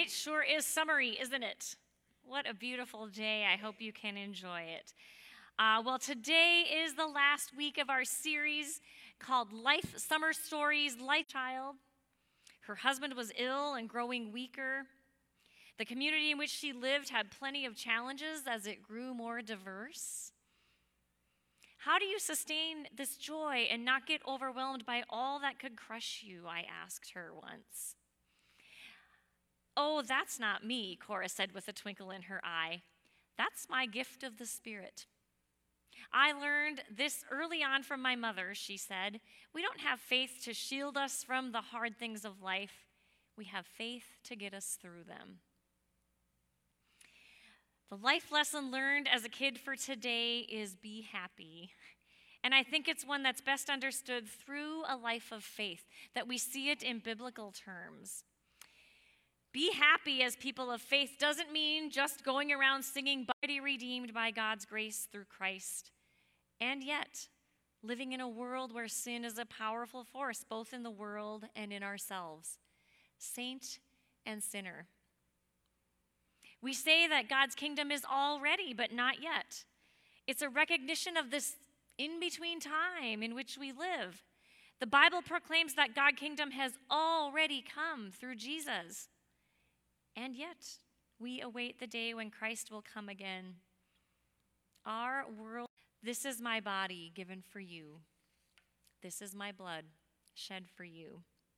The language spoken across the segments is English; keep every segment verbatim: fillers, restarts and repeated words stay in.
It sure is summery, isn't it? What a beautiful day. I hope you can enjoy it. Uh, well, today is the last week of our series called Life Summer Stories, Life Child. Her husband was ill and growing weaker. The community in which she lived had plenty of challenges as it grew more diverse. How do you sustain this joy and not get overwhelmed by all that could crush you? I asked her once. Oh, that's not me, Cora said with a twinkle in her eye. That's my gift of the Spirit. I learned this early on from my mother, she said. We don't have faith to shield us from the hard things of life. We have faith to get us through them. The life lesson learned as a kid for today is be happy. And I think it's one that's best understood through a life of faith, that we see it in biblical terms. Be happy as people of faith doesn't mean just going around singing "Body Redeemed by God's Grace through Christ," and yet living in a world where sin is a powerful force, both in the world and in ourselves. Saint and sinner. We say that God's kingdom is already, but not yet. It's a recognition of this in-between time in which we live. The Bible proclaims that God's kingdom has already come through Jesus. And yet, we await the day when Christ will come again. Our world, this is my body given for you. This is my blood shed for you.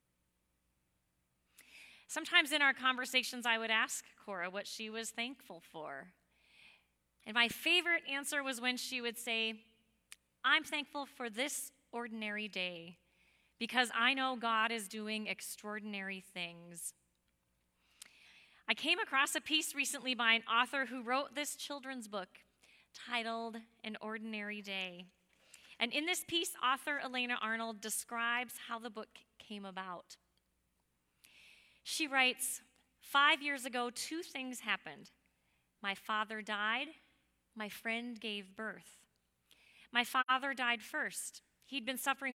Sometimes in our conversations, I would ask Cora what she was thankful for. And my favorite answer was when she would say, I'm thankful for this ordinary day because I know God is doing extraordinary things. I came across a piece recently by an author who wrote this children's book titled An Ordinary Day. And in this piece, author Elena Arnold describes how the book came about. She writes, five years ago, two things happened. My father died. My friend gave birth. My father died first. He'd been suffering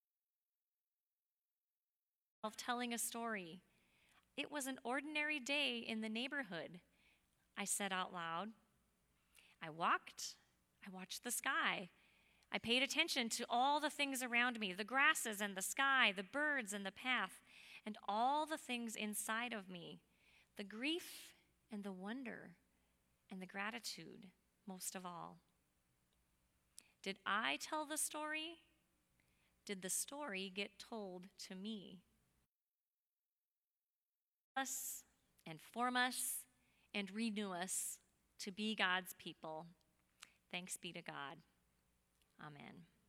of telling a story. It was an ordinary day in the neighborhood, I said out loud. I walked, I watched the sky. I paid attention to all the things around me, the grasses and the sky, the birds and the path, and all the things inside of me, the grief and the wonder and the gratitude, most of all. Did I tell the story? Did the story get told to me? Us and form us and renew us to be God's people. Thanks be to God. Amen.